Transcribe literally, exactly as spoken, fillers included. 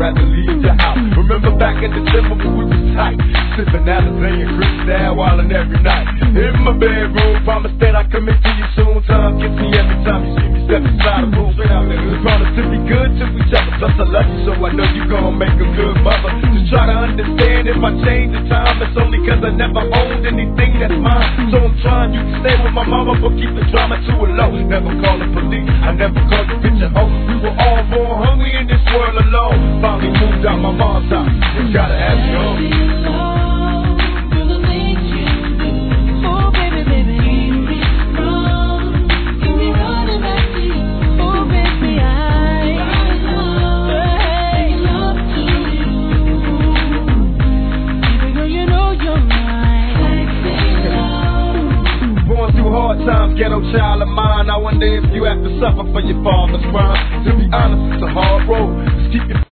rather leave the house. Remember back in December when we was tight, sipping Alizé and Cristal, wildin' every night. In my bedroom, promise that I commit to you soon. Time gets me every time you see me step inside the room. Straight out there, we promise to be good to each other. Plus I love you, so I know you gon' make a good mother. Just try to understand if I change the time, it's only cause I never owned anything that's mine. So I'm trying you to stay with my mama, but keep the drama to a low. Never call the police, I never called the bitch a hoe. We were all born hungry in this world alone. Finally moved out my mom's house, and gotta have you home. Hard times, ghetto child of mine. I wonder if you have to suffer for your father's crime. To be honest, it's a hard road. Just keep your